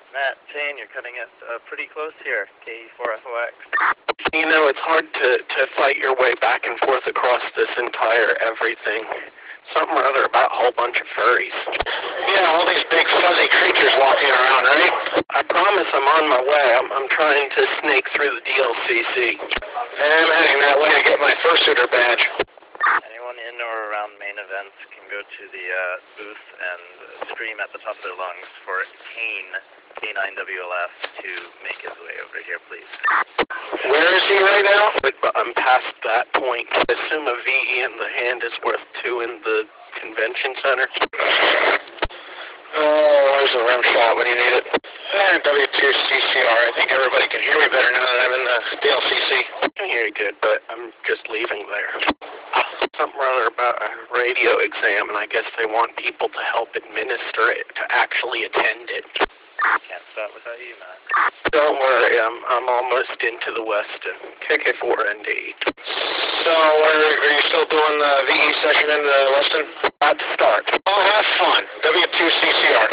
Matt, Shane, you're cutting it pretty close here, KE4FOX. You know, it's hard to fight your way back and forth across this entire everything. Something or other about a whole bunch of furries. Yeah, all these big fuzzy creatures walking around, right? I promise I'm on my way. I'm trying to snake through the DLCC. I'm heading that way to get my fursuiter badge. Anyone in or around main events can go to the booth and scream at the top of their lungs for Kane, K9WLF, to make his way over here, please. Where is he right now? But I'm past that point. I assume a VE in the hand is worth 2 in the convention center. Oh, there's a rim shot when you need it. W2CCR. I think everybody can hear me better now that I'm in the DLCC. I can hear you good, but I'm just leaving there. Something or other about a radio exam, and I guess they want people to help administer it, to actually attend it. Can't stop without you, Matt. Don't worry, I'm almost into the Weston. KK4ND. So, are you still doing the VE session in the Weston? About to start. Oh, have fun. W2CCR.